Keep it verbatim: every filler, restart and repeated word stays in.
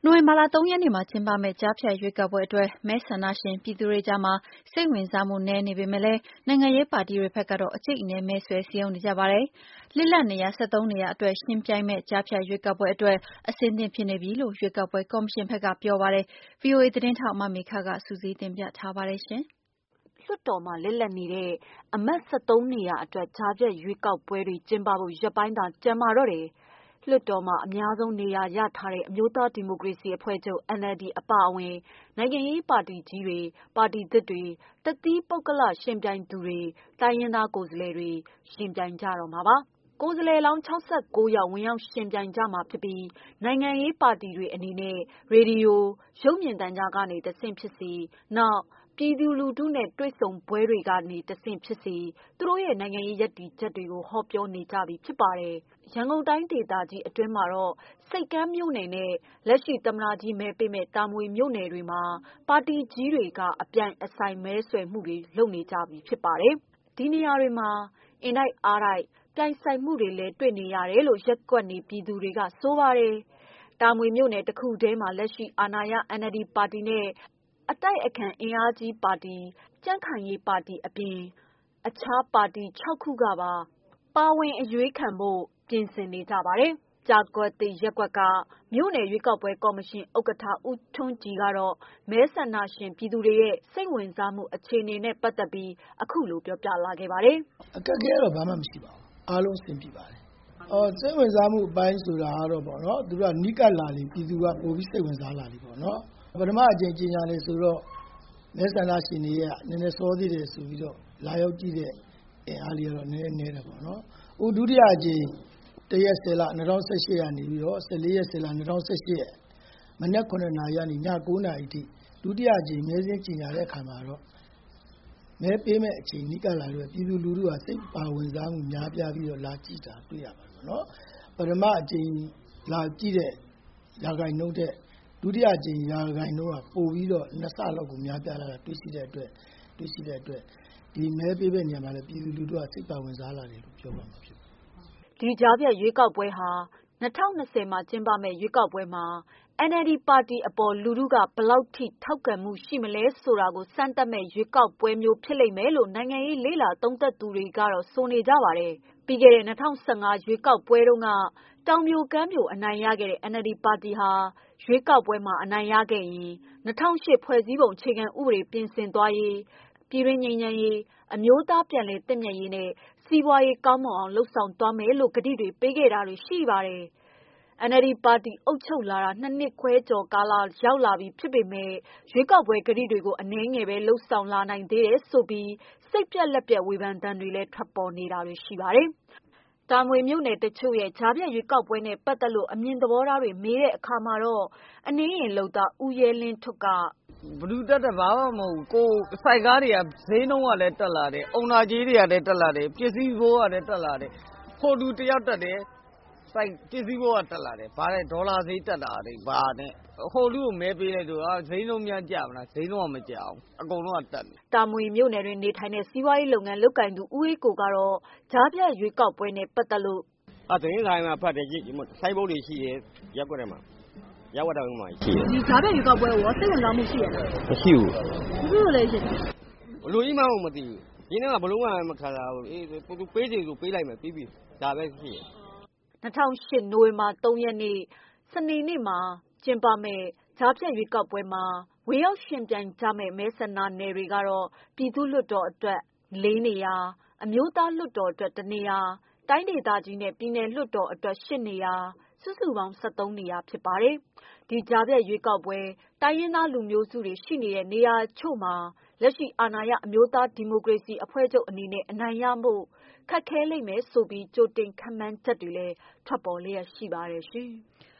နိုဝင်ဘာလ ၃ ရက်နေ့မှာကျင်းပမယ့် ကြားဖြတ်ရွေးကောက်ပွဲအတွက် မဲဆန္ဒရှင်ပြည်သူတွေကြားမှာ စိတ်ဝင်စားမှုနည်းနေပေမဲ့လည်း နိုင်ငံရေးပါတီတွေဘက်ကတော့ အကြိတ်အနယ် မဲဆွယ်စည်းရုံးနေကြပါတယ်။ လစ်လပ်နေရာ ၁၃ နေရာအတွက် ယှဉ်ပြိုင်မယ့် ကြားဖြတ်ရွေးကောက်ပွဲအတွက် အဆင်သင့်ဖြစ်နေပြီလို့ ရွေးကောက်ပွဲကော်မရှင်ဘက်ကပြောပါတယ်။ ဗွီအိုအေသတင်းထောက် မေခက စုစည်းတင်ပြထားပါတယ်။လွှတ်တော်မှာလစ်လပ်နေတဲ့ အမတ် ၁၃ နေရာအတွက် ကြားဖြတ်ရွေးကောက်ပွဲတွေ ကျင်းပဖို့ ရက်ပိုင်းသာကျန်ပါတော့တယ်။ လွှတ်တော်မှာ အများဆုံးနေရာရထားတဲ့ အမျိုးသားဒီမိုကရေစီအဖွဲ့ချုပ် အန်အယ်လ်ဒီ အပါအဝင် နိုင်ငံရေးပါတီကြီးတွေ၊ ပါတီသစ်တွေ၊ တသီးပုဂ္ဂလယှဉ်ပြိုင်သူတွေ၊ တိုင်းရင်းသားကိုယ်စားလှယ်တွေ ယှဉ်ပြိုင်ကြတော့မှာပါ။ ကိုယ်စားလှယ်လောင်း ၆၉ ယောက် ဝင်ရောက်ယှဉ်ပြိုင်ကြမှာဖြစ်ပြီး နိုင်ငံရေးပါတီတွေအနေနဲ့ ရေဒီယို၊ ရုပ်မြင်သံကြားကနေတဆင့်ဖြစ်စေ၊ နောက် ပြည်သူလူထုနဲ့ တွေ့ဆုံပွဲတွေကနေတဆင့်ဖြစ်စေ သူတို့ရဲ့နိုင်ငံရေးရပ်တည်ချက်တွေကို ဟောပြောနေကြပြီဖြစ်ပါတယ်။ ရန်ကုန်တိုင်းဒေသကြီးအတွင်းမှာတော့ ဆိပ်ကမ်းမြို့နယ်နဲ့ လက်ရှိသမ္မတကြီးမဲပေးမယ့် တာမွေမြို့နယ်တွေမှာ ပါတီကြီးတွေက အပြိုင်အဆိုင် မဲဆွယ်မှုတွေလုပ်နေကြပြီဖြစ်ပါတယ်။ ဒီနေရာတွေမှာ အင်တိုက်အားတိုက် ပြိုင်ဆိုင်မှုတွေလည်း တွေ့နေရတယ်လို့ ရပ်ကွက်နေပြည်သူတွေက ဆိုပါတယ်။ တာမွေမြို့နယ်တခုတည်းမှာ လက်ရှိအာဏာရ အန်အယ်လ်ဒီပါတီနဲ့ အတိုက်အခံ အင်အားကြီးပါတီ ကြံ့ခိုင်ရေးပါတီအပြင် အခြားပါတီ ၆ ခုကပါ ပါဝင်အရွေးခံဖို့ ပြင်ဆင်နေကြပါတယ်။ ကြာကွက်သစ်ရပ်ကွက်က မြို့နယ်ရွေးကောက်ပွဲကော်မရှင် ဥက္ကဋ္ဌ ဦးထွန်းကြည်ကတော့ မဲဆန္ဒရှင်ပြည်သူတွေရဲ့ စိတ်ဝင်စားမှုအခြေအနေနဲ့ ပတ်သက်ပြီး အခုလိုပြောပြလာပါတယ်။ "အခက်အခဲကတော့ ဘာမှမရှိပါဘူး။ အားလုံးအဆင်ပြေပါတယ်။ စိတ်ဝင်စားမှုအပိုင်းဆိုတာကတော့ သူတို့ကနီးကပ်လာလေ ပြည်သူကပိုပြီးစိတ်ဝင်စားလာလေပေါ့နော်။ ပထမအကြိမ်ကြေညာတယ်ဆိုတော့ မဲဆန္ဒရှင်တွေက နည်းနည်းစောသေးတယ်ဆိုပြီးတော့ လာရောက်ကြည့်တဲ့အင်အားလေးကတော့ နည်းနည်းတယ်ပေါ့နော်။ အခုဒုတိယအကြိမ် ၁ ရက် ၁၀ လ ၂၀၁၈ ကနေပြီးတော့ ၁၄ ရက် ၁၀ လ ၂၀၁၈ မနက် ၇ နာရီကနေ ည ၉ နာရီအထိ ဒုတိယအကြိမ်မဲစာရင်းကြေညာတဲ့အခါမှာတော့ မဲပေးမယ့်အချိန်နီးကပ်လာတော့ ပြည်သူလူထုက စိတ်ပါဝင်စားမှုများပြားပြီးတော့ လာကြည့်တာတွေ့ရပါတယ်။ ပထမအကြိမ်လာကြည့်တဲ့ရာခိုင်နှုန်းထက် ဒုတိယအကြိမ်ရာခိုင်နှုန်းက ပိုပြီးတော့ နှစ်ဆလောက်ကိုများပြားလာတာတွေ့ရှိတဲ့အတွက် ဒီမဲပေးတဲ့နေရာမှာလည်း ပြည်သူလူထုက စိတ်ပါဝင်စားလာတယ်လို့ပြောရမှာဖြစ်ပါတယ်။" ဒီကြားဖြတ်ရွေးကောက်ပွဲဟာ ၂၀၂၀ မှာကျင်းပမယ့် ရွေးကောက်ပွဲမှာ အန်အယ်လ်ဒီပါတီအပေါ် လူထုက ဘယ်လောက်ထိထောက်ခံမှုရှိမလဲဆိုတာကို စမ်းသပ်မယ့် ရွေးကောက်ပွဲမျိုးဖြစ်လိမ့်မယ်လို့ နိုင်ငံရေးလေ့လာသုံးသပ်သူတွေကတော့ဆိုနေကြပါတယ်။ ပြီးခဲ့တဲ့ ၂၀၁၅ ရွေးကောက်ပွဲတုန်းက တောင်ပြိုကမ်းပြိုအနိုင်ရခဲ့တဲ့ အန်အယ်လ်ဒီပါတီဟာ ရွေးကောက်ပွဲမှာအနိုင်ရခဲ့ရင် ၂၀၀၈ ဖွဲ့စည်းပုံအခြေခံဥပဒေပြင်ဆင်သွားရေး၊ ပြည်တွင်းငြိမ်းချမ်းရေး၊ အမျိုးသားပြန်လည်သင့်မြတ်ရေးနဲ့ စီးပွားရေးကောင်းမွန်အောင်လုပ်ဆောင်သွားမယ်လို့ ကတိတွေပေးခဲ့တာတွေရှိပါတယ်။ အန်အယ်လ်ဒီပါတီအုပ်ချုပ်လာတာ ၂ နှစ်ခွဲကျော်ကာလရောက်လာပြီဖြစ်ပေမဲ့ ရွေးကောက်ပွဲကတိတွေကို အနည်းငယ်ပဲလုပ်ဆောင်လာနိုင်သေးတယ်ဆိုပြီး စိတ်ပျက်လက်ပျက်ဝေဖန်သံတွေလည်း ထွက်ပေါ်နေတာတွေရှိပါတယ်။ တာမွေမြို့နယ်တချို့ရဲ့ ကြားဖြတ်ရွေးကောက်ပွဲနဲ့ပတ်သက်လို့ အမြင်သဘောထားတွေမေးတဲ့အခါမှာတော့ အနှေးယာဉ်လုပ်သား ဦးရဲလင်းထွဋ်ကဘယ်သူတက်တက် ဘာမှမဟုတ်ဘူး။ ဆိုက်ကားတွေက ဈေးနှုန်းကလည်း တက်လာတယ်။ အုံနာကြေးတွေကလည်း တက်လာတယ်။ ပစ္စည်းဖိုးကလည်း တက်လာတယ်။ ဟိုလူတယောက်တက်တယ်။ ပစ္စည်းဖိုးကတက်လာတယ်။ ဒေါ်လာဈေးတက်တာတွေဘာနဲ့ ဟိုလူကိုမဲပေးလိုက်တော့ ဈေးနှုန်းများကျမလား ဈေးနှုန်းကမကျဘူး။ အကုန်လုံးကတက်နေတယ်။" တာမွေမြို့နယ်တွင်နေထိုင်တဲ့ စီးပွားရေးလုပ်ငန်းလုပ်ကိုင်သူ ဦးအေးကိုကတော့ ကြားဖြတ်ရွေးကောက်ပွဲနဲ့ပတ်သက်လို့ "သတင်းစာထဲမှာဖတ်တယ်။ ဆိုင်းဘုတ်တွေရှိတယ်။ ရပ်ကွက်ထဲမှာ။ ရပ်ကွက်ထဲမှာရှိတယ်။ဒီကြားဖြတ်ရွေးကောက်ပွဲကိုစိတ်ဝင်စားမှုရှိရဲ့လားမရှိဘူး။ဘာဖြစ်လို့လဲရှင်ဘယ်လိုကြီးမှန်းကိုမသိဘူး။ ရင်းထဲမှာဘယ်လိုမှမခံစားဘူး။ သူပေးချင်သူပေးလိုက်မယ်ပြီးပြီ။ ဒါပဲရှိတယ်။ " ၂၀၀၈ နိုဝင်ဘာ ၃ ရက်နေ့ စနေနေ့မှာကျင်းပမယ့် ကြားဖြတ်ရွေးကောက်ပွဲမှာ ဝင်ရောက်ယှဉ်ပြိုင်ကြမယ့် မဲဆန္ဒနယ်တွေကတော့ ပြည်သူ့လွှတ်တော်အတွက် ၄ နေရာ၊ အမျိုးသားလွှတ်တော်အတွက် ၁ နေရာ၊ တိုင်းဒေသကြီးနဲ့ ပြည်နယ်လွှတ်တော်အတွက် ၈ နေရာ စုစုပေါင်း ၁၃ နေရာဖြစ်ပါတယ်။ ဒီကြားဖြတ်ရွေးကောက်ပွဲ တိုင်းရင်းသားလူမျိုးစုတွေရှိနေတဲ့ နေရာတချို့မှာ လက်ရှိအာဏာရ အမျိုးသားဒီမိုကရေစီအဖွဲ့ချုပ်အနေနဲ့ အနိုင်ရဖို့ ခက်ခဲလိမ့်မယ်ဆိုပြီး ကြိုတင်ခန့်မှန်းချက်တွေလည်း ထွက်ပေါ်လျက်ရှိပါတယ်ရှင်။